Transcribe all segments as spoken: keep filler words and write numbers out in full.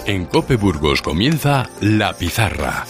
En COPE Burgos comienza La Pizarra.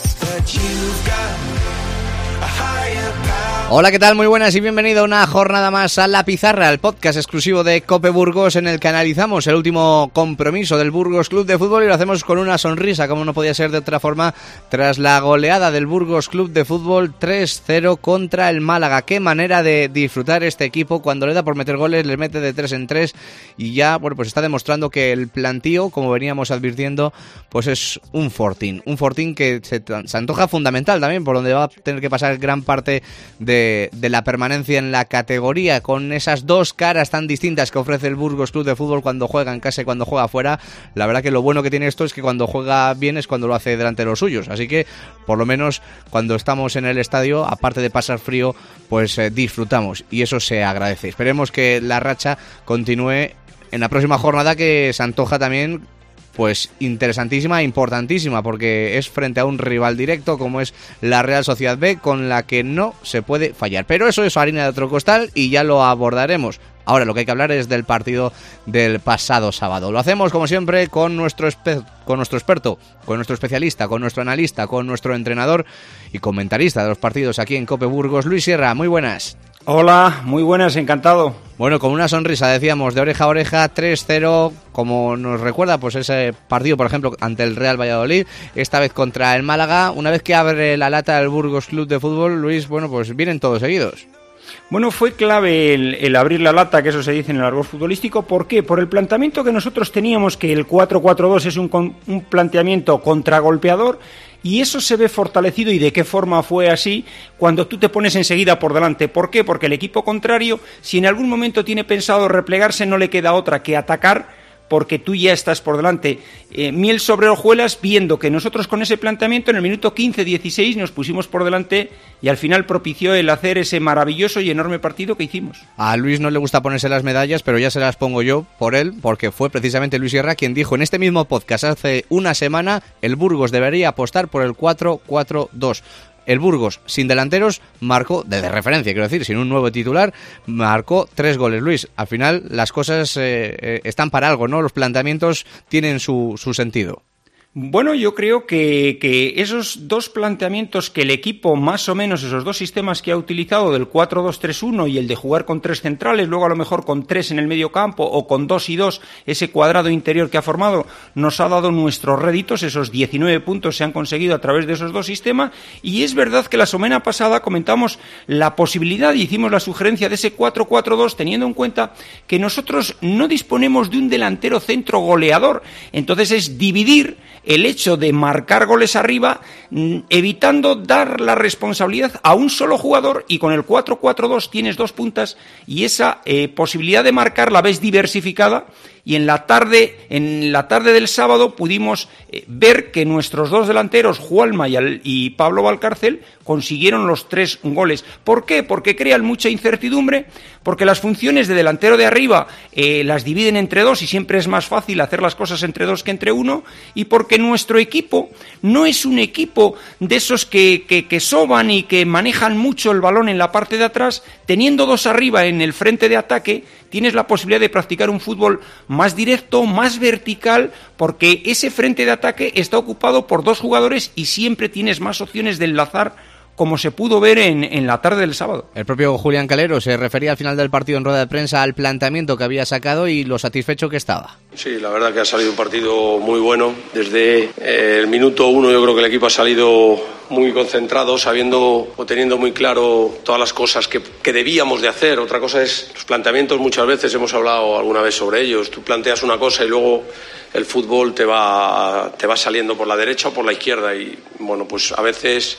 Hola, ¿qué tal? Muy buenas y bienvenido a una jornada más a La Pizarra, el podcast exclusivo de COPE Burgos en el que analizamos el último compromiso del Burgos Club de Fútbol y lo hacemos con una sonrisa, como no podía ser de otra forma, tras la goleada del Burgos Club de Fútbol tres cero contra el Málaga. Qué manera de disfrutar este equipo, cuando le da por meter goles, le mete de tres en tres y ya, bueno, pues está demostrando que el plantío, como veníamos advirtiendo, pues es un fortín, un fortín que se, se antoja fundamental también, por donde va a tener que pasar gran parte de De, de la permanencia en la categoría, con esas dos caras tan distintas que ofrece el Burgos Club de Fútbol cuando juega en casa y cuando juega afuera. La verdad que lo bueno que tiene esto es que cuando juega bien es cuando lo hace delante de los suyos, así que por lo menos cuando estamos en el estadio, aparte de pasar frío, pues eh, disfrutamos y eso se agradece. Esperemos que la racha continúe en la próxima jornada, que se antoja también pues interesantísima e importantísima, porque es frente a un rival directo como es la Real Sociedad B, con la que no se puede fallar. Pero eso es harina de otro costal y ya lo abordaremos. Ahora lo que hay que hablar es del partido del pasado sábado. Lo hacemos como siempre con nuestro, espe- con nuestro experto, con nuestro especialista, con nuestro analista, con nuestro entrenador y comentarista de los partidos aquí en COPE Burgos, Luis Sierra. Muy buenas. Hola, muy buenas, encantado. Bueno, con una sonrisa, decíamos, de oreja a oreja, tres cero, como nos recuerda pues ese partido, por ejemplo, ante el Real Valladolid, esta vez contra el Málaga. Una vez que abre la lata del Burgos Club de Fútbol, Luis, bueno, pues vienen todos seguidos. Bueno, fue clave el, el abrir la lata, que eso se dice en el argot futbolístico. ¿Por qué? Por el planteamiento que nosotros teníamos, que el cuatro cuatro dos es un, un planteamiento contragolpeador, y eso se ve fortalecido. ¿Y de qué forma fue así? Cuando tú te pones enseguida por delante. ¿Por qué? Porque el equipo contrario, si en algún momento tiene pensado replegarse, no le queda otra que atacar, porque tú ya estás por delante. Eh, miel sobre hojuelas, viendo que nosotros con ese planteamiento en el minuto quince dieciséis nos pusimos por delante y al final propició el hacer ese maravilloso y enorme partido que hicimos. A Luis no le gusta ponerse las medallas, pero ya se las pongo yo por él, porque fue precisamente Luis Sierra quien dijo en este mismo podcast hace una semana: el Burgos debería apostar por el cuatro cuatro dos. El Burgos, sin delanteros, marcó, de referencia, quiero decir, sin un nuevo titular, marcó tres goles. Luis, al final las cosas eh, eh, están para algo, ¿no? Los planteamientos tienen su, su sentido. Bueno, yo creo que, que esos dos planteamientos que el equipo, más o menos esos dos sistemas que ha utilizado, del cuatro dos tres uno y el de jugar con tres centrales, luego a lo mejor con tres en el medio campo o con dos y dos, ese cuadrado interior que ha formado, nos ha dado nuestros réditos. Esos diecinueve puntos se han conseguido a través de esos dos sistemas, y es verdad que la semana pasada comentamos la posibilidad y hicimos la sugerencia de ese cuatro cuatro dos, teniendo en cuenta que nosotros no disponemos de un delantero centro goleador. Entonces es dividir el hecho de marcar goles arriba, evitando dar la responsabilidad a un solo jugador, y con el cuatro cuatro dos tienes dos puntas y esa eh, posibilidad de marcar la ves diversificada. Y en la tarde, en la tarde del sábado pudimos eh, ver que nuestros dos delanteros, Juanma y, al, y Pablo Valcárcel, consiguieron los tres goles. ¿Por qué? Porque crean mucha incertidumbre, porque las funciones de delantero de arriba eh, las dividen entre dos y siempre es más fácil hacer las cosas entre dos que entre uno, y porque nuestro equipo no es un equipo de esos que, que, que soban y que manejan mucho el balón en la parte de atrás. Teniendo dos arriba en el frente de ataque, tienes la posibilidad de practicar un fútbol más directo, más vertical, porque ese frente de ataque está ocupado por dos jugadores y siempre tienes más opciones de enlazar, como se pudo ver en, en la tarde del sábado. El propio Julián Calero se refería al final del partido en rueda de prensa al planteamiento que había sacado y lo satisfecho que estaba. Sí, la verdad que ha salido un partido muy bueno. Desde eh, el minuto uno yo creo que el equipo ha salido muy concentrado, sabiendo o teniendo muy claro todas las cosas que, que debíamos de hacer. Otra cosa es los planteamientos, muchas veces hemos hablado alguna vez sobre ellos. Tú planteas una cosa y luego el fútbol te va, te va saliendo por la derecha o por la izquierda, y bueno, pues a veces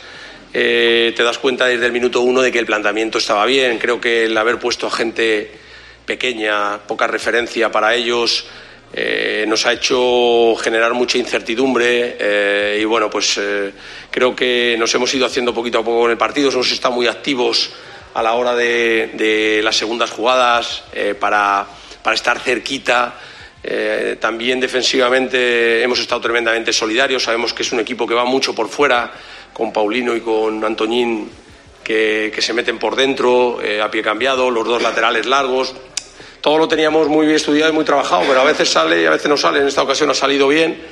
Eh, te das cuenta desde el minuto uno de que el planteamiento estaba bien. Creo que el haber puesto a gente pequeña, poca referencia para ellos, eh, nos ha hecho generar mucha incertidumbre, eh, y bueno, pues eh, creo que nos hemos ido haciendo poquito a poco en el partido. Hemos estado muy activos a la hora de, de las segundas jugadas, eh, para, para estar cerquita. Eh, también defensivamente hemos estado tremendamente solidarios. Sabemos que es un equipo que va mucho por fuera, con Paulino y con Antoñín, que, que se meten por dentro, eh, a pie cambiado, los dos laterales largos. Todo lo teníamos muy bien estudiado y muy trabajado, pero a veces sale y a veces no sale. En esta ocasión ha salido bien.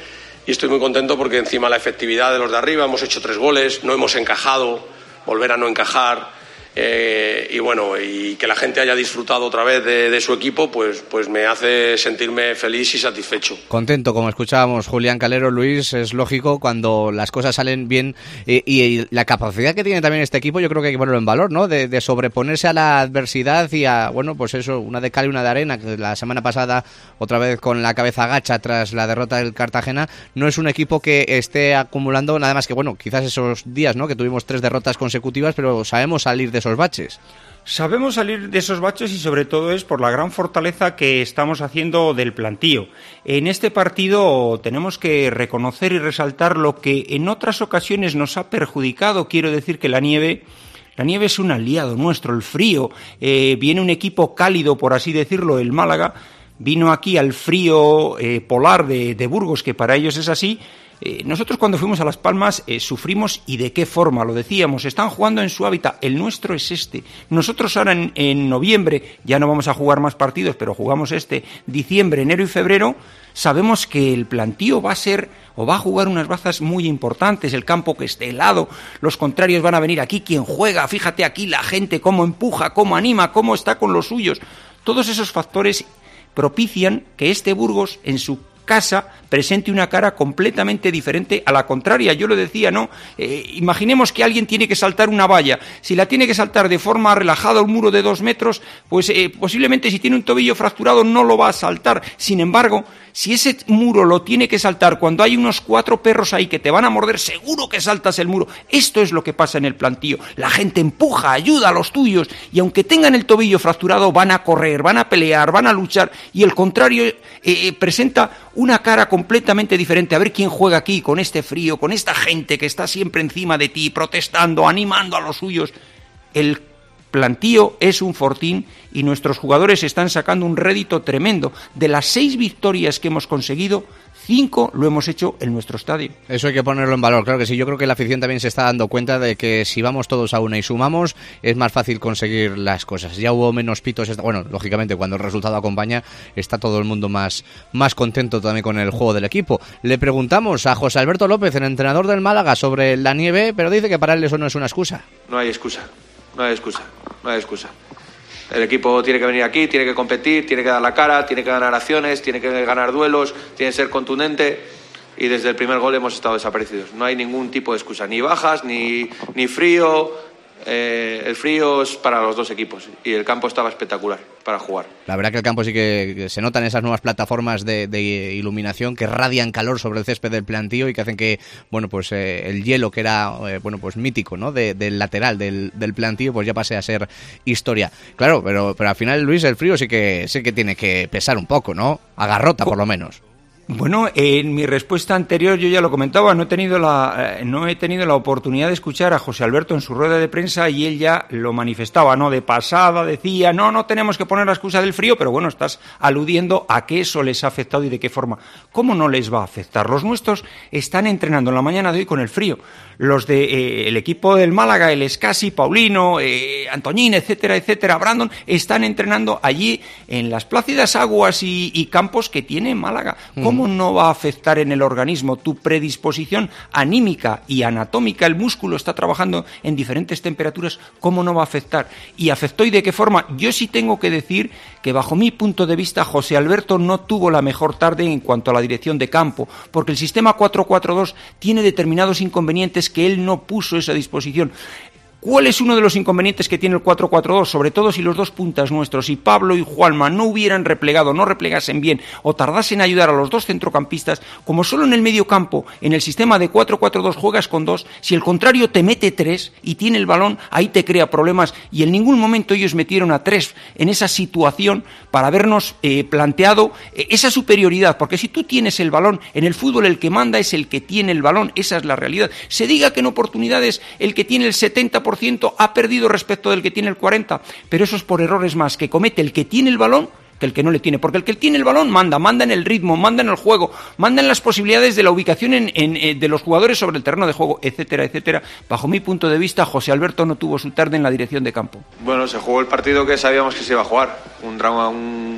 y estoy muy contento porque encima la efectividad de los de arriba, hemos hecho tres goles, no hemos encajado, volver a no encajar. Eh, y bueno, y que la gente haya disfrutado otra vez de, de su equipo, pues, pues me hace sentirme feliz y satisfecho. Contento, como escuchábamos Julián Calero. Luis, es lógico cuando las cosas salen bien, eh, y la capacidad que tiene también este equipo, yo creo que hay que ponerlo en valor, ¿no? De, de sobreponerse a la adversidad y a, bueno, pues eso, una de cal y una de arena, que la semana pasada otra vez con la cabeza gacha tras la derrota del Cartagena. No es un equipo que esté acumulando nada más que, bueno, quizás esos días, ¿no? Que tuvimos tres derrotas consecutivas, pero sabemos salir de esos baches. Sabemos salir de esos baches y sobre todo es por la gran fortaleza que estamos haciendo del plantío. En este partido tenemos que reconocer y resaltar lo que en otras ocasiones nos ha perjudicado. Quiero decir que la nieve... La nieve es un aliado nuestro, el frío. Eh, viene un equipo cálido, por así decirlo, el Málaga. Vino aquí al frío eh, polar de, de Burgos, que para ellos es así. Eh, nosotros cuando fuimos a Las Palmas eh, sufrimos, y de qué forma, lo decíamos, están jugando en su hábitat, el nuestro es este. Nosotros ahora en, en noviembre ya no vamos a jugar más partidos, pero jugamos este, diciembre, enero y febrero, sabemos que el plantío va a ser o va a jugar unas bazas muy importantes, el campo que esté helado, los contrarios van a venir aquí, quien juega, fíjate aquí la gente cómo empuja, cómo anima, cómo está con los suyos. Todos esos factores propician que este Burgos en su casa presente una cara completamente diferente a la contraria. Yo lo decía, ¿no? Eh, imaginemos que alguien tiene que saltar una valla. Si la tiene que saltar de forma relajada un muro de dos metros, pues eh, posiblemente si tiene un tobillo fracturado no lo va a saltar. Sin embargo, si ese muro lo tiene que saltar cuando hay unos cuatro perros ahí que te van a morder, seguro que saltas el muro. Esto es lo que pasa en el plantío. La gente empuja, ayuda a los tuyos, y aunque tengan el tobillo fracturado, van a correr, van a pelear, van a luchar, y el contrario eh, eh, presenta una cara completamente diferente. A ver quién juega aquí con este frío, con esta gente que está siempre encima de ti, protestando, animando a los suyos. El plantío es un fortín y nuestros jugadores están sacando un rédito tremendo. De las seis victorias que hemos conseguido, cinco lo hemos hecho en nuestro estadio. Eso hay que ponerlo en valor, claro que sí. Yo creo que la afición también se está dando cuenta de que si vamos todos a una y sumamos, es más fácil conseguir las cosas. Ya hubo menos pitos, bueno, lógicamente cuando el resultado acompaña, está todo el mundo más, más contento también con el juego del equipo. Le preguntamos a José Alberto López, el entrenador del Málaga, sobre la nieve, pero dice que para él eso no es una excusa. No hay excusa, no hay excusa, no hay excusa. El equipo tiene que venir aquí, tiene que competir, tiene que dar la cara, tiene que ganar acciones, tiene que ganar duelos, tiene que ser contundente, y desde el primer gol hemos estado desaparecidos. No hay ningún tipo de excusa, ni bajas, ni, ni frío. Eh, el frío es para los dos equipos y el campo estaba espectacular para jugar. La verdad que el campo sí que se notan esas nuevas plataformas de, de iluminación que radian calor sobre el césped del plantío y que hacen que, bueno, pues eh, el hielo que era, eh, bueno, pues mítico, ¿no? De, del lateral del, del plantío, pues ya pase a ser historia. Claro, pero, pero al final, Luis, el frío sí que sí que tiene que pesar un poco, ¿no? Agarrota, por lo menos. Bueno, en mi respuesta anterior yo ya lo comentaba, no he tenido la eh, no he tenido la oportunidad de escuchar a José Alberto en su rueda de prensa y él ya lo manifestaba, ¿no? De pasada decía, no, no tenemos que poner la excusa del frío, pero bueno, estás aludiendo a que eso les ha afectado y de qué forma. ¿Cómo no les va a afectar? Los nuestros están entrenando en la mañana de hoy con el frío. Los de eh, el equipo del Málaga, el Escasi, Paulino, eh, Antoñín, etcétera, etcétera, Brandon, están entrenando allí en las plácidas aguas y, y campos que tiene Málaga. ¿Cómo no va a afectar en el organismo tu predisposición anímica y anatómica? El músculo está trabajando en diferentes temperaturas. ¿Cómo no va a afectar? ¿Y afectó y de qué forma? Yo sí tengo que decir que bajo mi punto de vista José Alberto no tuvo la mejor tarde en cuanto a la dirección de campo, porque el sistema cuatro cuatro dos tiene determinados inconvenientes que él no puso esa disposición. ¿Cuál es uno de los inconvenientes que tiene el cuatro cuatro dos? Sobre todo si los dos puntas nuestros, si Pablo y Juanma no hubieran replegado, no replegasen bien o tardasen en ayudar a los dos centrocampistas, como solo en el medio campo, en el sistema de cuatro cuatro dos juegas con dos, si el contrario te mete tres y tiene el balón, ahí te crea problemas, y en ningún momento ellos metieron a tres en esa situación para habernos eh, planteado eh, esa superioridad, porque si tú tienes el balón, en el fútbol el que manda es el que tiene el balón, esa es la realidad. Se diga que en oportunidades el que tiene el setenta por ciento ha perdido respecto del que tiene el cuarenta por ciento, pero eso es por errores más que comete el que tiene el balón que el que no le tiene, porque el que tiene el balón manda, manda en el ritmo, manda en el juego, manda en las posibilidades de la ubicación en, en, en, de los jugadores sobre el terreno de juego, etcétera, etcétera. Bajo mi punto de vista, José Alberto no tuvo su tarde en la dirección de campo. Bueno, se jugó el partido que sabíamos que se iba a jugar, un, un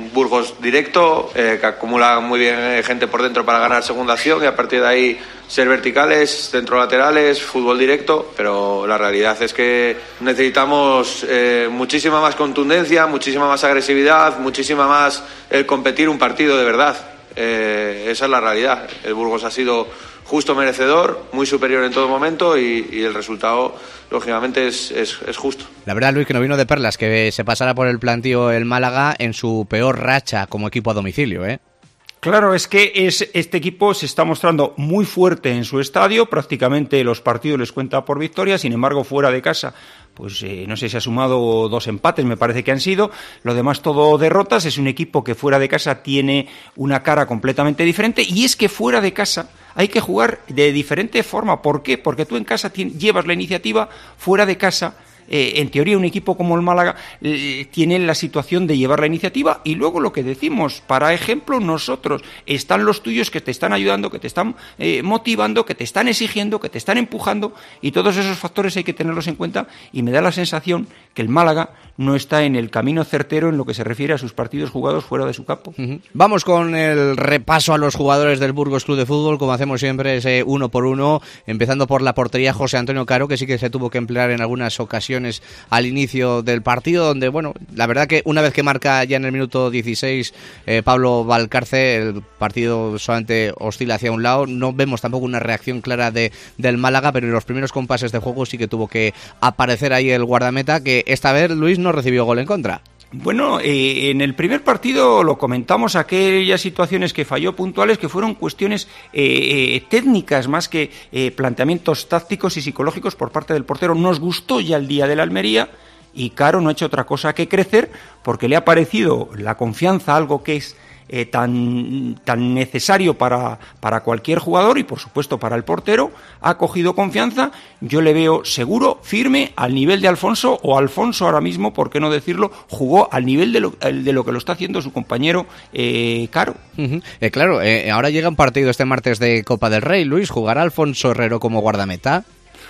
un Burgos directo, eh, que acumula muy bien eh, gente por dentro para ganar segunda acción y a partir de ahí ser verticales, centrolaterales, fútbol directo, pero la realidad es que necesitamos eh, muchísima más contundencia, muchísima más agresividad, muchísima más el competir un partido de verdad. Eh, esa es la realidad. El Burgos ha sido justo merecedor, muy superior en todo momento y, y el resultado, lógicamente, es, es, es justo. La verdad, Luis, que no vino de perlas que se pasara por el plantío el Málaga en su peor racha como equipo a domicilio, ¿eh? Claro, es que es, este equipo se está mostrando muy fuerte en su estadio, prácticamente los partidos les cuenta por victoria, sin embargo fuera de casa, pues eh, no sé si ha sumado dos empates, me parece que han sido, lo demás todo derrotas, es un equipo que fuera de casa tiene una cara completamente diferente y es que fuera de casa hay que jugar de diferente forma. ¿Por qué? Porque tú en casa llevas la iniciativa, fuera de casa Eh, en teoría un equipo como el Málaga eh, tiene la situación de llevar la iniciativa y luego lo que decimos, para ejemplo nosotros, están los tuyos que te están ayudando, que te están eh, motivando, que te están exigiendo, que te están empujando y todos esos factores hay que tenerlos en cuenta y me da la sensación que el Málaga no está en el camino certero en lo que se refiere a sus partidos jugados fuera de su campo. Uh-huh. Vamos con el repaso a los jugadores del Burgos Club de Fútbol, como hacemos siempre, ese uno por uno, empezando por la portería José Antonio Caro, que sí que se tuvo que emplear en algunas ocasiones al inicio del partido, donde, bueno, la verdad que una vez que marca ya en el minuto dieciséis eh, Pablo Valcarce, el partido solamente oscila hacia un lado, no vemos tampoco una reacción clara de, del Málaga, pero en los primeros compases de juego sí que tuvo que aparecer ahí el guardameta, que esta vez Luis no recibió gol en contra. Bueno, eh, en el primer partido lo comentamos, aquellas situaciones que falló puntuales que fueron cuestiones eh, eh, técnicas más que eh, planteamientos tácticos y psicológicos por parte del portero. Nos gustó ya el día de la Almería y Caro no ha hecho otra cosa que crecer porque le ha parecido la confianza algo que es Eh, tan, tan necesario para, para cualquier jugador y por supuesto para el portero. Ha cogido confianza, yo le veo seguro, firme, al nivel de Alfonso, o Alfonso ahora mismo, por qué no decirlo, jugó al nivel de lo, de lo que lo está haciendo su compañero eh, Caro. Uh-huh. eh, claro, eh, ahora llega un partido este martes de Copa del Rey, Luis, ¿jugará Alfonso Herrero como guardameta?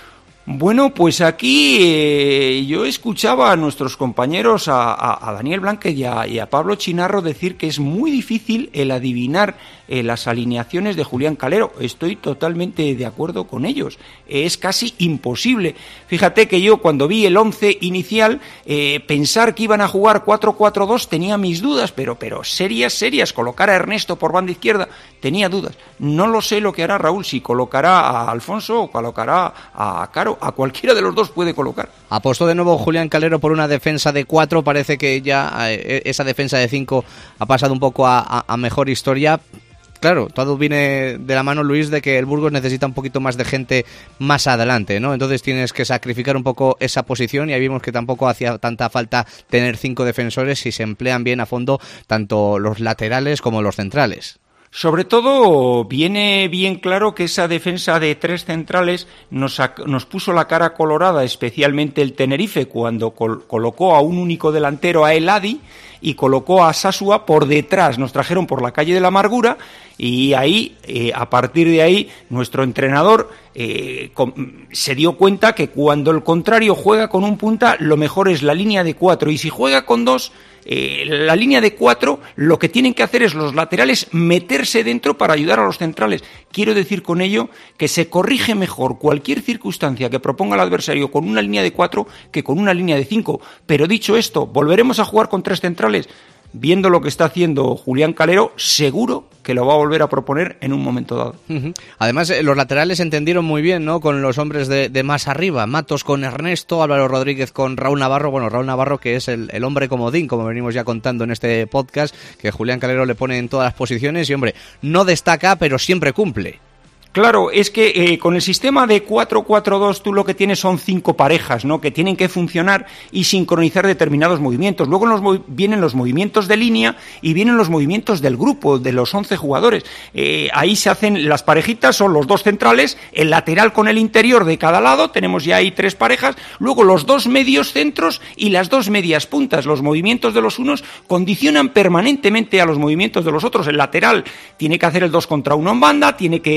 Bueno, pues aquí eh, yo escuchaba a nuestros compañeros, a, a, a Daniel Blanque y a, y a Pablo Chinarro decir que es muy difícil el adivinar eh, las alineaciones de Julián Calero. Estoy totalmente de acuerdo con ellos. Es casi imposible. Fíjate que yo cuando vi el once inicial, eh, pensar que iban a jugar cuatro cuatro dos tenía mis dudas, pero, pero serias, serias. Colocar a Ernesto por banda izquierda, tenía dudas. No lo sé lo que hará Raúl, si colocará a Alfonso o colocará a Caro. A cualquiera de los dos puede colocar. Apostó de nuevo Julián Calero por una defensa de cuatro, parece que ya eh, esa defensa de cinco ha pasado un poco a, a, a mejor historia. Claro, todo viene de la mano, Luis, de que el Burgos necesita un poquito más de gente más adelante, ¿no? Entonces tienes que sacrificar un poco esa posición y ahí vimos que tampoco hacía tanta falta tener cinco defensores si se emplean bien a fondo tanto los laterales como los centrales. Sobre todo, viene bien claro que esa defensa de tres centrales nos, nos puso la cara colorada, especialmente el Tenerife, cuando col- colocó a un único delantero, a El Hadi, y colocó a Sasua por detrás. Nos trajeron por la calle de la Amargura y ahí, eh, a partir de ahí, nuestro entrenador eh, com- se dio cuenta que cuando el contrario juega con un punta, lo mejor es la línea de cuatro, y si juega con dos, Eh, la línea de cuatro, lo que tienen que hacer es los laterales meterse dentro para ayudar a los centrales. Quiero decir con ello que se corrige mejor cualquier circunstancia que proponga el adversario con una línea de cuatro que con una línea de cinco. Pero dicho esto, ¿volveremos a jugar con tres centrales? Viendo lo que está haciendo Julián Calero, seguro que lo va a volver a proponer en un momento dado. Uh-huh. Además, eh, los laterales entendieron muy bien, ¿no? Con los hombres de, de más arriba. Matos con Ernesto, Álvaro Rodríguez con Raúl Navarro. Bueno, Raúl Navarro, que es el, el hombre comodín, como venimos ya contando en este podcast, que Julián Calero le pone en todas las posiciones y, hombre, no destaca, pero siempre cumple. Claro, es que eh, con el sistema de cuatro cuatro dos tú lo que tienes son cinco parejas, ¿no? Que tienen que funcionar y sincronizar determinados movimientos. Luego los movi- vienen los movimientos de línea y vienen los movimientos del grupo, de los once jugadores. Eh, ahí se hacen las parejitas, son los dos centrales, el lateral con el interior de cada lado, tenemos ya ahí tres parejas, luego los dos medios centros y las dos medias puntas. Los movimientos de los unos condicionan permanentemente a los movimientos de los otros. El lateral tiene que hacer el dos contra uno en banda, tiene que, que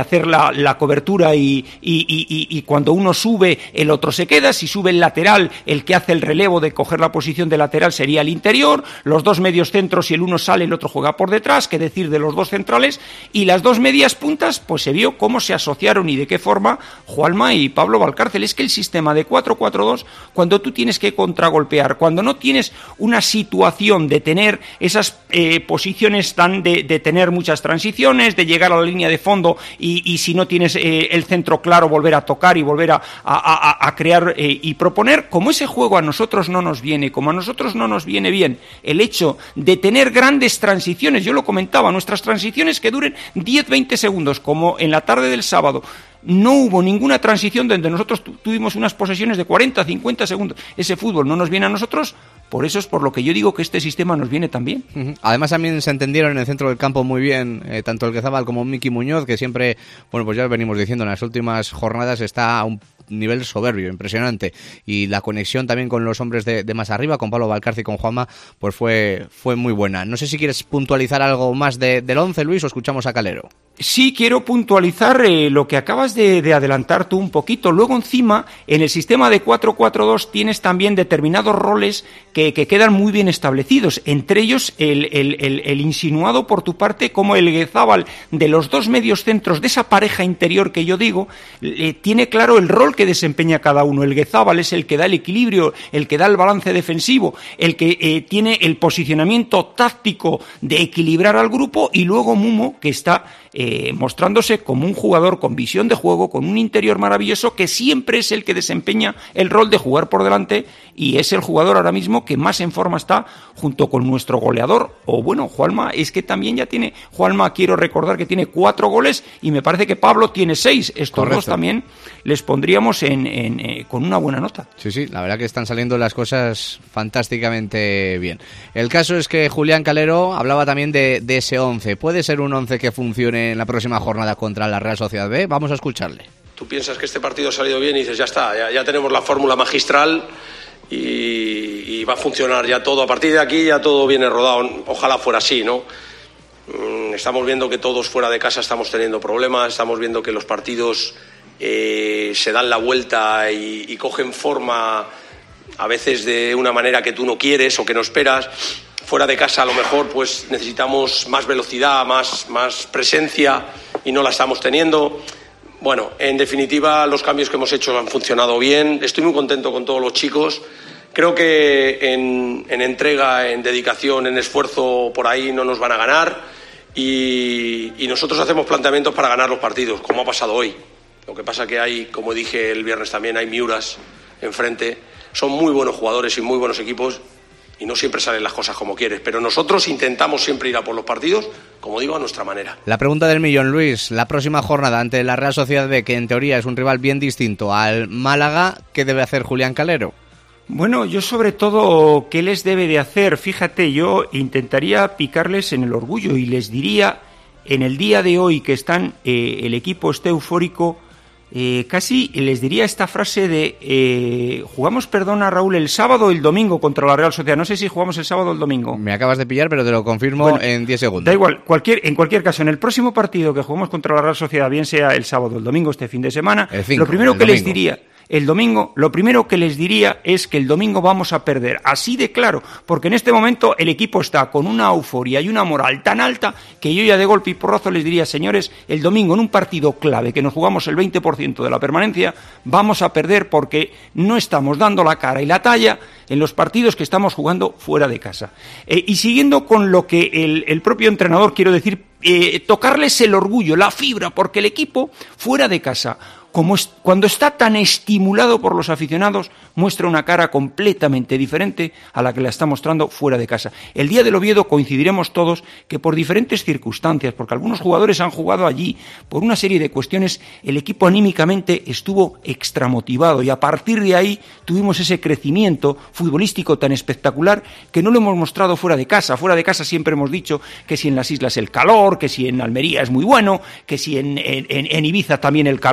hacer la, la cobertura y, y, y, y cuando uno sube el otro se queda, si sube el lateral el que hace el relevo de coger la posición de lateral sería el interior, los dos medios centros si el uno sale el otro juega por detrás, qué decir de los dos centrales y las dos medias puntas pues se vio cómo se asociaron y de qué forma Juanma y Pablo Valcárcel. Es que el sistema de cuatro cuatro dos cuando tú tienes que contragolpear, cuando no tienes una situación de tener esas eh, posiciones tan de, de tener muchas transiciones, de llegar a la línea de fondo y, y si no tienes eh, el centro claro volver a tocar y volver a, a, a, a crear eh, y proponer, como ese juego a nosotros no nos viene, como a nosotros no nos viene bien el hecho de tener grandes transiciones, yo lo comentaba, nuestras transiciones que duren diez veinte segundos, como en la tarde del sábado, no hubo ninguna transición donde nosotros tu- tuvimos unas posesiones de cuarenta cincuenta segundos, ese fútbol no nos viene a nosotros. Por eso es por lo que yo digo que este sistema nos viene tan bien. Uh-huh. Además también se entendieron en el centro del campo muy bien, eh, tanto el Guezabal como Miki Muñoz, que siempre, bueno, pues ya venimos diciendo, en las últimas jornadas está a un nivel soberbio, impresionante, y la conexión también con los hombres de, de más arriba, con Pablo Valcárcel y con Juanma, pues fue, fue muy buena. No sé si quieres puntualizar algo más de, del once, Luis, o escuchamos a Calero. Sí, quiero puntualizar eh, lo que acabas de, de adelantar tú un poquito. Luego encima, en el sistema de cuatro cuatro dos tienes también determinados roles que, que quedan muy bien establecidos. Entre ellos, el, el, el, el insinuado por tu parte como el Guezabal de los dos medios centros de esa pareja interior que yo digo, eh, tiene claro el rol que desempeña cada uno. El Guezabal es el que da el equilibrio, el que da el balance defensivo, el que eh, tiene el posicionamiento táctico de equilibrar al grupo, y luego Mumo, que está Eh, mostrándose como un jugador con visión de juego, con un interior maravilloso, que siempre es el que desempeña el rol de jugar por delante y es el jugador ahora mismo que más en forma está junto con nuestro goleador, o bueno, Juanma, es que también ya tiene, Juanma quiero recordar que tiene cuatro goles y me parece que Pablo tiene seis, estos Correcto. Dos también les pondríamos en, en, eh, con una buena nota. Sí, sí, la verdad que están saliendo las cosas fantásticamente bien. El caso es que Julián Calero hablaba también de, de ese once, ¿puede ser un once que funcione en la próxima jornada contra la Real Sociedad B? Vamos a escucharle. Tú piensas que este partido ha salido bien y dices, ya está, ya, ya tenemos la fórmula magistral y, y va a funcionar ya todo. A partir de aquí ya todo viene rodado. Ojalá fuera así, ¿no? Estamos viendo que todos fuera de casa estamos teniendo problemas, estamos viendo que los partidos eh, se dan la vuelta y, y cogen forma a veces de una manera que tú no quieres o que no esperas. Fuera de casa a lo mejor pues necesitamos más velocidad, más, más presencia y no la estamos teniendo. Bueno, en definitiva los cambios que hemos hecho han funcionado bien. Estoy muy contento con todos los chicos. Creo que en, en entrega, en dedicación, en esfuerzo por ahí no nos van a ganar y, y nosotros hacemos planteamientos para ganar los partidos, como ha pasado hoy. Lo que pasa que hay, como dije el viernes también, hay Miuras enfrente. Son muy buenos jugadores y muy buenos equipos. Y no siempre salen las cosas como quieres, pero nosotros intentamos siempre ir a por los partidos, como digo, a nuestra manera. La pregunta del millón, Luis, la próxima jornada ante la Real Sociedad B, que en teoría es un rival bien distinto al Málaga, ¿qué debe hacer Julián Calero? Bueno, yo sobre todo, ¿qué les debe de hacer? Fíjate, yo intentaría picarles en el orgullo y les diría, en el día de hoy que están, eh, el equipo está eufórico, Eh, casi les diría esta frase de eh, jugamos, perdona Raúl, el sábado o el domingo contra la Real Sociedad. No sé si jugamos el sábado o el domingo. Me acabas de pillar, pero te lo confirmo bueno, en diez segundos. Da igual, cualquier, en cualquier caso, en el próximo partido que juguemos contra la Real Sociedad, bien sea el sábado o el domingo, este fin de semana, cinco, lo primero que domingo. les diría... El domingo, lo primero que les diría es que el domingo vamos a perder, así de claro, porque en este momento el equipo está con una euforia y una moral tan alta que yo ya de golpe y porrazo les diría, señores, el domingo en un partido clave que nos jugamos el veinte por ciento de la permanencia, vamos a perder porque no estamos dando la cara y la talla en los partidos que estamos jugando fuera de casa. Eh, y siguiendo con lo que el, el propio entrenador, quiero decir, eh, tocarles el orgullo, la fibra, porque el equipo fuera de casa, como es, cuando está tan estimulado por los aficionados, muestra una cara completamente diferente a la que la está mostrando fuera de casa. El día del Oviedo coincidiremos todos que por diferentes circunstancias, porque algunos jugadores han jugado allí, por una serie de cuestiones, el equipo anímicamente estuvo extramotivado y a partir de ahí tuvimos ese crecimiento futbolístico tan espectacular que no lo hemos mostrado fuera de casa. Fuera de casa siempre hemos dicho que si en las islas el calor, que si en Almería es muy bueno, que si en, en, en Ibiza también el calor de allí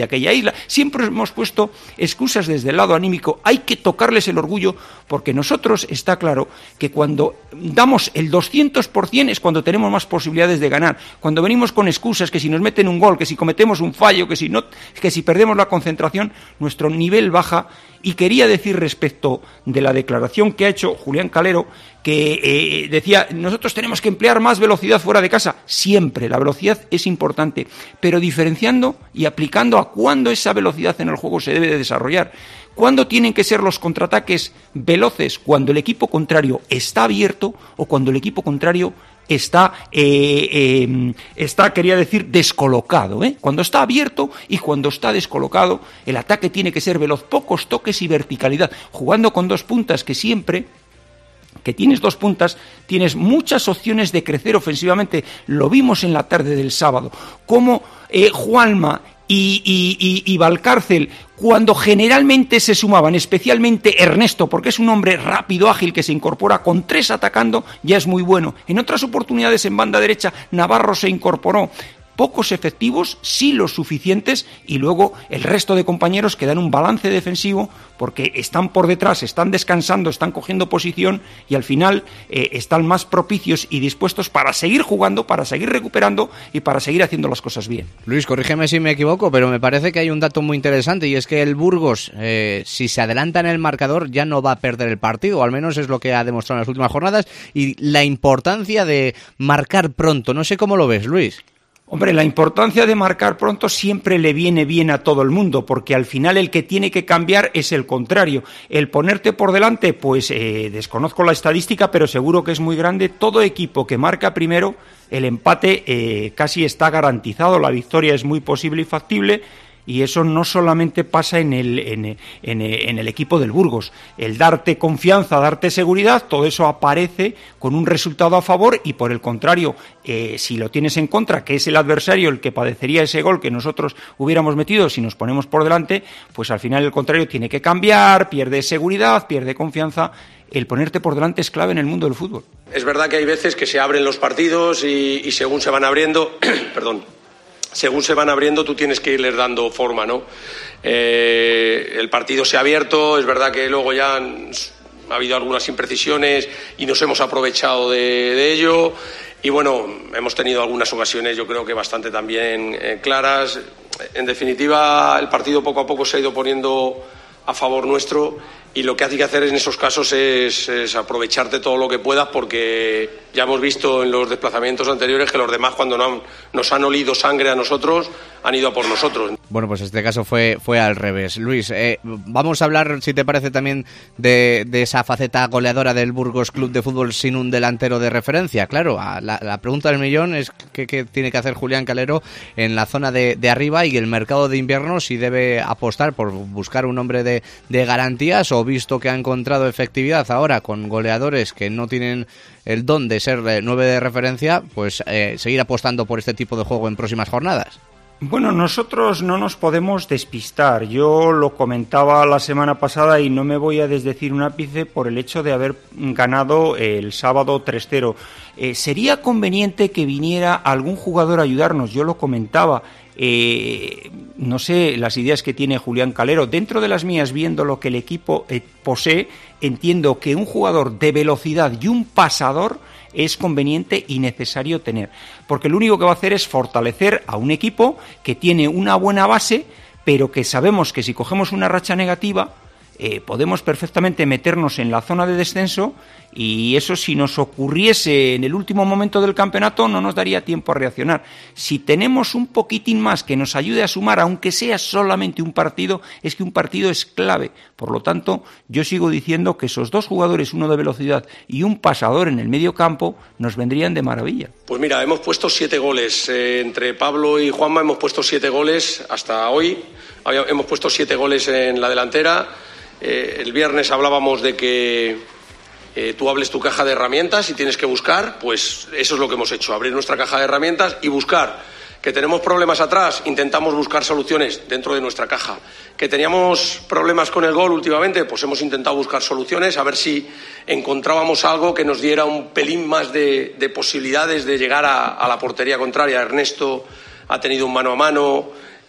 de aquella isla. Siempre hemos puesto excusas desde el lado anímico. Hay que tocarles el orgullo, porque nosotros está claro que cuando damos el doscientos por ciento es cuando tenemos más posibilidades de ganar. Cuando venimos con excusas, que si nos meten un gol, que si cometemos un fallo, que si no, que si perdemos la concentración, nuestro nivel baja. Y quería decir respecto de la declaración que ha hecho Julián Calero, que eh, decía, nosotros tenemos que emplear más velocidad fuera de casa. Siempre, la velocidad es importante, pero diferenciando y aplicando a cuándo esa velocidad en el juego se debe de desarrollar. ¿Cuándo tienen que ser los contraataques veloces? Cuando el equipo contrario está abierto o cuando el equipo contrario está, eh, eh, está, quería decir, descolocado, ¿eh? Cuando está abierto y cuando está descolocado, el ataque tiene que ser veloz, pocos toques y verticalidad, jugando con dos puntas, que siempre que tienes dos puntas, tienes muchas opciones de crecer ofensivamente. Lo vimos en la tarde del sábado, como eh, Juanma y, y, y, y Valcárcel, cuando generalmente se sumaban, especialmente Ernesto, porque es un hombre rápido, ágil, que se incorpora con tres atacando, ya es muy bueno. En otras oportunidades en banda derecha, Navarro se incorporó. Pocos efectivos, sí los suficientes, y luego el resto de compañeros que dan un balance defensivo porque están por detrás, están descansando, están cogiendo posición y al final eh, están más propicios y dispuestos para seguir jugando, para seguir recuperando y para seguir haciendo las cosas bien. Luis, corrígeme si me equivoco, pero me parece que hay un dato muy interesante y es que el Burgos, eh, si se adelanta en el marcador, ya no va a perder el partido, o al menos es lo que ha demostrado en las últimas jornadas, y la importancia de marcar pronto. No sé cómo lo ves, Luis. Hombre, la importancia de marcar pronto siempre le viene bien a todo el mundo, porque al final el que tiene que cambiar es el contrario. El ponerte por delante, pues eh, desconozco la estadística, pero seguro que es muy grande. Todo equipo que marca primero, el empate eh, casi está garantizado, la victoria es muy posible y factible. Y eso no solamente pasa en el, en, en, en el equipo del Burgos. El darte confianza, darte seguridad, todo eso aparece con un resultado a favor y por el contrario, eh, si lo tienes en contra, que es el adversario el que padecería ese gol que nosotros hubiéramos metido si nos ponemos por delante, pues al final el contrario tiene que cambiar, pierde seguridad, pierde confianza. El ponerte por delante es clave en el mundo del fútbol. Es verdad que hay veces que se abren los partidos y, y según se van abriendo, perdón, según se van abriendo tú tienes que irles dando forma, ¿no? Eh, el partido se ha abierto, es verdad que luego ya han, ha habido algunas imprecisiones y nos hemos aprovechado de, de ello y bueno, hemos tenido algunas ocasiones yo creo que bastante también eh, claras. En definitiva, el partido poco a poco se ha ido poniendo a favor nuestro y lo que hay que hacer en esos casos es, es aprovecharte todo lo que puedas porque ya hemos visto en los desplazamientos anteriores que los demás cuando no han, nos han olido sangre a nosotros han ido a por nosotros. Bueno, pues este caso fue, fue al revés. Luis, eh, vamos a hablar, si te parece, también de, de esa faceta goleadora del Burgos Club de Fútbol sin un delantero de referencia. Claro, la, la pregunta del millón es qué, qué tiene que hacer Julián Calero en la zona de, de arriba y el mercado de invierno, si debe apostar por buscar un hombre de, de garantías o visto que ha encontrado efectividad ahora con goleadores que no tienen el don de ser nueve de referencia, pues eh, seguir apostando por este tipo de juego en próximas jornadas. Bueno, nosotros no nos podemos despistar. Yo lo comentaba la semana pasada y no me voy a desdecir un ápice por el hecho de haber ganado el sábado tres cero. Eh, sería conveniente que viniera algún jugador a ayudarnos, yo lo comentaba. Eh, no sé las ideas que tiene Julián Calero. Dentro de las mías, viendo lo que el equipo eh, posee, entiendo que un jugador de velocidad y un pasador es conveniente y necesario tener, porque lo único que va a hacer es fortalecer a un equipo que tiene una buena base, pero que sabemos que si cogemos una racha negativa eh, podemos perfectamente meternos en la zona de descenso y eso, si nos ocurriese en el último momento del campeonato, no nos daría tiempo a reaccionar. Si tenemos un poquitín más que nos ayude a sumar, aunque sea solamente un partido, es que un partido es clave. Por lo tanto, yo sigo diciendo que esos dos jugadores, uno de velocidad y un pasador en el medio campo, nos vendrían de maravilla. Pues mira, hemos puesto siete goles. Eh, entre Pablo y Juanma hemos puesto siete goles hasta hoy. Hemos puesto siete goles en la delantera. Eh, el viernes hablábamos de que eh, tú hables tu caja de herramientas y tienes que buscar, pues eso es lo que hemos hecho, abrir nuestra caja de herramientas y buscar. Que tenemos problemas atrás, intentamos buscar soluciones dentro de nuestra caja. Que teníamos problemas con el gol últimamente, pues hemos intentado buscar soluciones, a ver si encontrábamos algo que nos diera un pelín más de, de posibilidades de llegar a, a la portería contraria. Ernesto ha tenido un mano a mano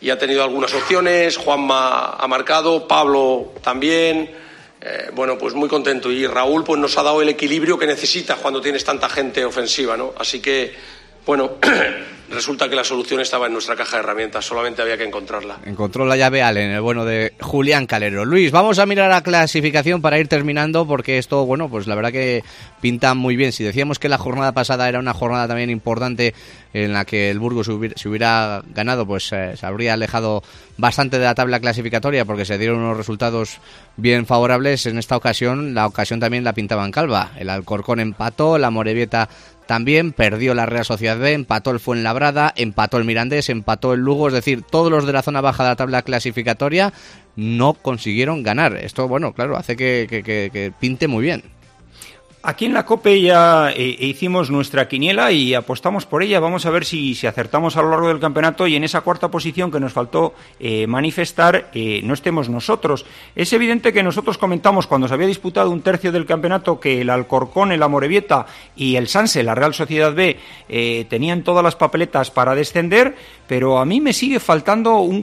y ha tenido algunas opciones. Juanma ha marcado, Pablo también. Eh, bueno, pues muy contento. Y Raúl pues nos ha dado el equilibrio que necesitas cuando tienes tanta gente ofensiva, ¿no? Así que, bueno, resulta que la solución estaba en nuestra caja de herramientas, solamente había que encontrarla. Encontró la llave Allen, el bueno de Julián Calero. Luis, vamos a mirar la clasificación para ir terminando, porque esto, bueno, pues la verdad que pinta muy bien. Si decíamos que la jornada pasada era una jornada también importante en la que el Burgos si hubiera, si hubiera ganado, pues eh, se habría alejado bastante de la tabla clasificatoria porque se dieron unos resultados bien favorables. En esta ocasión, la ocasión también la pintaban calva. El Alcorcón empató, la Amorebieta también, perdió la Real Sociedad B, empató el Fuenlabrada, empató el Mirandés, empató el Lugo, es decir, todos los de la zona baja de la tabla clasificatoria no consiguieron ganar. Esto, bueno, claro, hace que, que, que, que pinte muy bien. Aquí en la COPE ya eh, hicimos nuestra quiniela y apostamos por ella. Vamos a ver si, si acertamos a lo largo del campeonato y en esa cuarta posición que nos faltó eh, manifestar eh, no estemos nosotros. Es evidente que nosotros comentamos cuando se había disputado un tercio del campeonato que el Alcorcón, el Amorebieta y el Sanse, la Real Sociedad B, eh, tenían todas las papeletas para descender, pero a mí me sigue faltando un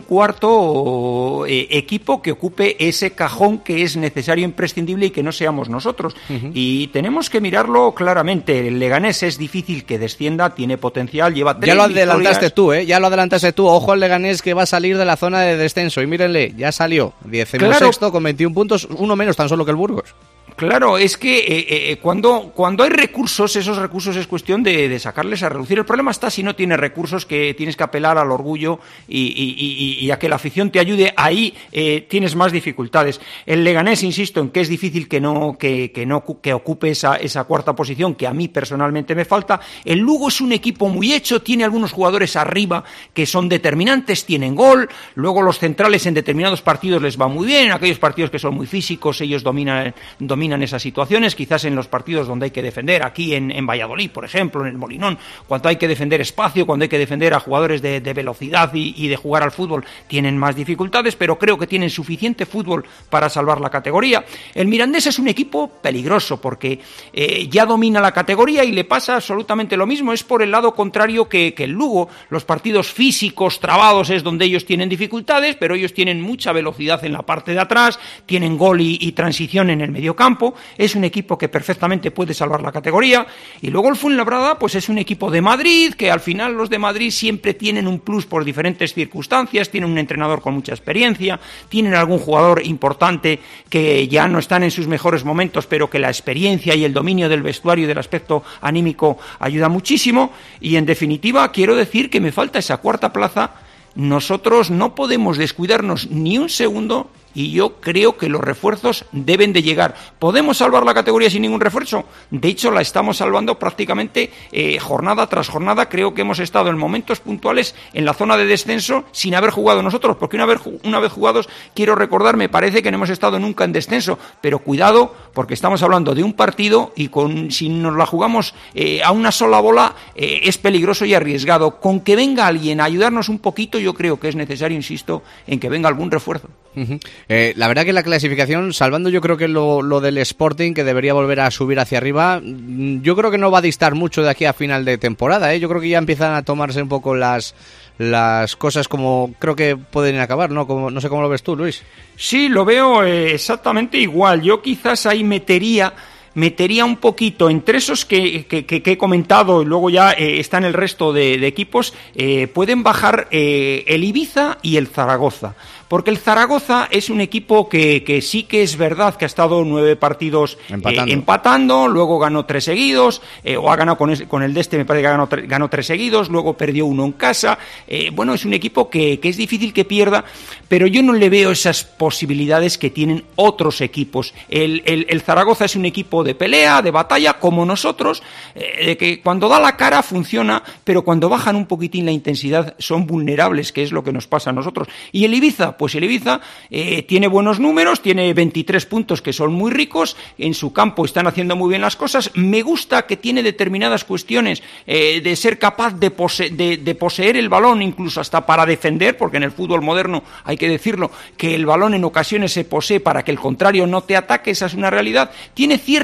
cuarto eh, equipo que ocupe ese cajón que es necesario, imprescindible y que no seamos nosotros. Uh-huh. Y tenemos Tenemos que mirarlo claramente. El Leganés es difícil que descienda, tiene potencial, lleva tres Ya lo adelantaste victorias. tú, ¿eh? Ya lo adelantaste tú. Ojo al Leganés que va a salir de la zona de descenso. Y mírenle, ya salió. Decimosexto claro. Con veintiún puntos, uno menos tan solo que el Burgos. Claro, es que eh, eh, cuando, cuando hay recursos, esos recursos es cuestión de, de sacarles a reducir. El problema está si no tienes recursos, que tienes que apelar al orgullo y, y, y, y a que la afición te ayude. Ahí eh, tienes más dificultades. El Leganés, insisto, en que es difícil que no que, que no que ocupe esa, esa cuarta posición, que a mí personalmente me falta. El Lugo es un equipo muy hecho, tiene algunos jugadores arriba que son determinantes, tienen gol. Luego los centrales en determinados partidos les va muy bien, en aquellos partidos que son muy físicos ellos dominan, dominan en esas situaciones, quizás en los partidos donde hay que defender, aquí en, en Valladolid, por ejemplo, en el Molinón, cuando hay que defender espacio, cuando hay que defender a jugadores de, de velocidad y, y de jugar al fútbol, tienen más dificultades, pero creo que tienen suficiente fútbol para salvar la categoría. El Mirandés es un equipo peligroso porque eh, ya domina la categoría y le pasa absolutamente lo mismo, es por el lado contrario que, que el Lugo. Los partidos físicos, trabados, es donde ellos tienen dificultades, pero ellos tienen mucha velocidad en la parte de atrás, tienen gol y, y transición en el mediocampo. Es un equipo que perfectamente puede salvar la categoría. Y luego el Fuenlabrada pues es un equipo de Madrid, que al final los de Madrid siempre tienen un plus por diferentes circunstancias, tienen un entrenador con mucha experiencia, tienen algún jugador importante que ya no están en sus mejores momentos, pero que la experiencia y el dominio del vestuario y del aspecto anímico ayuda muchísimo. Y en definitiva quiero decir que me falta esa cuarta plaza. Nosotros no podemos descuidarnos ni un segundo y yo creo que los refuerzos deben de llegar. ¿Podemos salvar la categoría sin ningún refuerzo? De hecho, la estamos salvando prácticamente eh, jornada tras jornada. Creo que hemos estado en momentos puntuales en la zona de descenso sin haber jugado nosotros, porque una vez, una vez jugados, quiero recordar, me parece que no hemos estado nunca en descenso, pero cuidado, porque estamos hablando de un partido y con si nos la jugamos eh, a una sola bola eh, es peligroso y arriesgado. Con que venga alguien a ayudarnos un poquito, yo creo que es necesario, insisto, en que venga algún refuerzo. Uh-huh. Eh, la verdad que la clasificación, salvando yo creo que lo, lo del Sporting, que debería volver a subir hacia arriba, yo creo que no va a distar mucho de aquí a final de temporada, ¿eh? Yo creo que ya empiezan a tomarse un poco las las cosas como creo que pueden acabar, ¿no? Como, no sé cómo lo ves tú, Luis. Sí, lo veo eh, exactamente igual. Yo quizás ahí metería... metería un poquito entre esos que, que, que, que he comentado y luego ya eh, están el resto de, de equipos, eh, pueden bajar eh, el Ibiza y el Zaragoza. Porque el Zaragoza es un equipo que, que sí que es verdad que ha estado nueve partidos empatando, eh, empatando luego ganó tres seguidos, eh, o ha ganado con, ese, con el de este, me parece que ganó, ganó tres seguidos, luego perdió uno en casa. Eh, bueno, es un equipo que, que es difícil que pierda, pero yo no le veo esas posibilidades que tienen otros equipos. El, el, el Zaragoza es un equipo de pelea, de batalla, como nosotros, eh, de que cuando da la cara funciona, pero cuando bajan un poquitín la intensidad son vulnerables, que es lo que nos pasa a nosotros. Y el Ibiza, pues el Ibiza eh, tiene buenos números, tiene veintitrés puntos que son muy ricos, en su campo están haciendo muy bien las cosas. Me gusta que tiene determinadas cuestiones eh, de ser capaz de, pose- de, de poseer el balón, incluso hasta para defender, porque en el fútbol moderno hay que decirlo, que el balón en ocasiones se posee para que el contrario no te ataque, esa es una realidad. Tiene cierta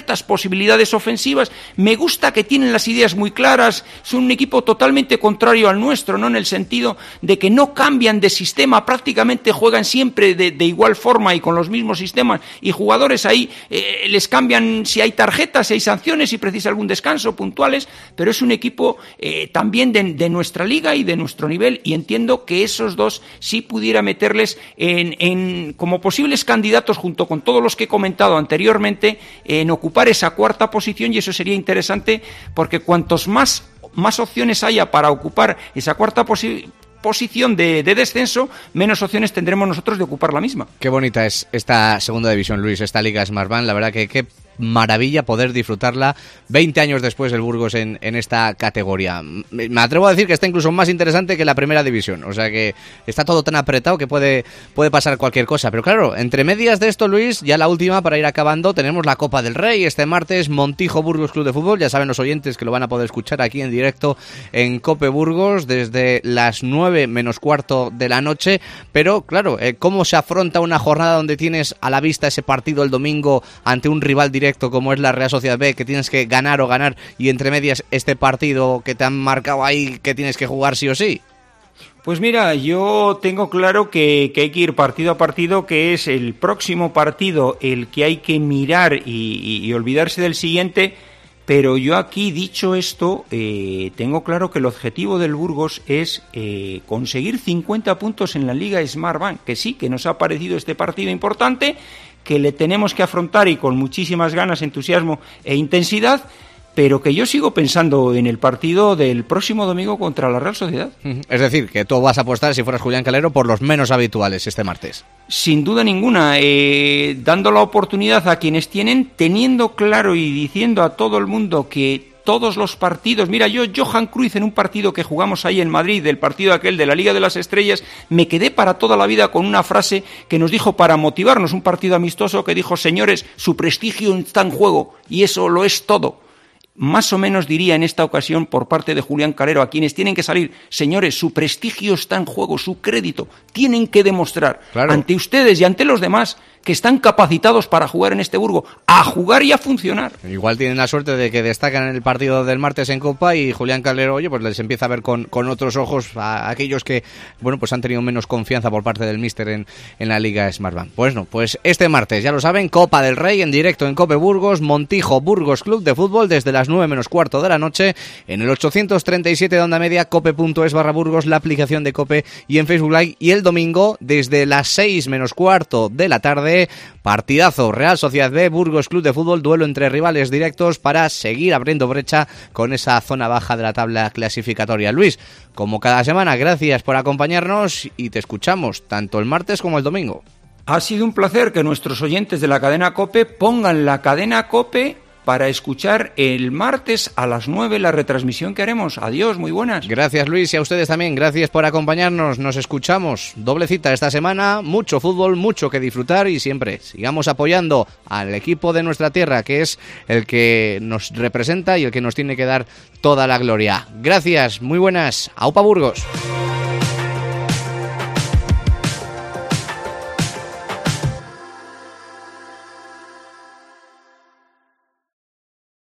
ciertas posibilidades ofensivas. Me gusta que tienen las ideas muy claras, son un equipo totalmente contrario al nuestro, ¿no? En el sentido de que no cambian de sistema, prácticamente juegan siempre de, de igual forma y con los mismos sistemas, y jugadores ahí eh, les cambian si hay tarjetas, si hay sanciones, si precisa algún descanso, puntuales, pero es un equipo eh, también de, de nuestra liga y de nuestro nivel, y entiendo que esos dos sí pudiera meterles en, en como posibles candidatos junto con todos los que he comentado anteriormente en ocupar esa cuarta posición, y eso sería interesante porque cuantos más, más opciones haya para ocupar esa cuarta posición posición de, de descenso, menos opciones tendremos nosotros de ocupar la misma. Qué bonita es esta segunda división, Luis, esta Liga Smartbank, la verdad que qué maravilla poder disfrutarla veinte años después del Burgos en, en esta categoría. Me atrevo a decir que está incluso más interesante que la primera división, o sea que está todo tan apretado que puede, puede pasar cualquier cosa, pero claro, entre medias de esto, Luis, ya la última para ir acabando, tenemos la Copa del Rey, este martes Montijo Burgos Club de Fútbol, ya saben los oyentes que lo van a poder escuchar aquí en directo en Cope Burgos desde las nueve menos cuarto de la noche, pero claro, eh, ¿cómo se afronta una jornada donde tienes a la vista ese partido el domingo ante un rival directo como es la Real Sociedad B, que tienes que ganar o ganar, y entre medias este partido que te han marcado ahí que tienes que jugar sí o sí? Pues mira, yo tengo claro que, que hay que ir partido a partido, que es el próximo partido el que hay que mirar y, y, y olvidarse del siguiente, pero yo aquí, dicho esto, eh, tengo claro que el objetivo del Burgos es eh, conseguir cincuenta puntos en la Liga Smartbank, que sí, que nos ha parecido este partido importante, que le tenemos que afrontar y con muchísimas ganas, entusiasmo e intensidad, pero que yo sigo pensando en el partido del próximo domingo contra la Real Sociedad. Es decir, que tú vas a apostar, si fueras Julián Calero, por los menos habituales este martes. Sin duda ninguna, eh, dando la oportunidad a quienes tienen, teniendo claro y diciendo a todo el mundo que todos los partidos, mira, yo, Johan Cruyff, en un partido que jugamos ahí en Madrid, del partido aquel de la Liga de las Estrellas, me quedé para toda la vida con una frase que nos dijo para motivarnos, un partido amistoso que dijo: señores, su prestigio está en juego, y eso lo es todo. Más o menos diría en esta ocasión por parte de Julián Calero a quienes tienen que salir: señores, su prestigio está en juego, su crédito, tienen que demostrar claro, ante ustedes y ante los demás que están capacitados para jugar en este Burgo, a jugar y a funcionar. Igual tienen la suerte de que destacan en el partido del martes en Copa y Julián Calero, oye, pues les empieza a ver con, con otros ojos a aquellos que, bueno, pues han tenido menos confianza por parte del míster en, en la Liga Smartbank. Pues no, pues este martes, ya lo saben, Copa del Rey en directo en Cope Burgos, Montijo Burgos Club de Fútbol desde las nueve menos cuarto de la noche en el ochocientos treinta y siete de Onda Media, cope.es barra Burgos, la aplicación de Cope y en Facebook Live, y el domingo desde las seis menos cuarto de la tarde, partidazo Real Sociedad B, Burgos Club de Fútbol, duelo entre rivales directos para seguir abriendo brecha con esa zona baja de la tabla clasificatoria. Luis, como cada semana, gracias por acompañarnos y te escuchamos tanto el martes como el domingo. Ha sido un placer que nuestros oyentes de la cadena COPE pongan la cadena COPE para escuchar el martes a las nueve la retransmisión que haremos. Adiós, muy buenas. Gracias, Luis, y a ustedes también. Gracias por acompañarnos. Nos escuchamos. Doble cita esta semana, mucho fútbol, mucho que disfrutar, y siempre sigamos apoyando al equipo de nuestra tierra, que es el que nos representa y el que nos tiene que dar toda la gloria. Gracias, muy buenas. Aupa Burgos.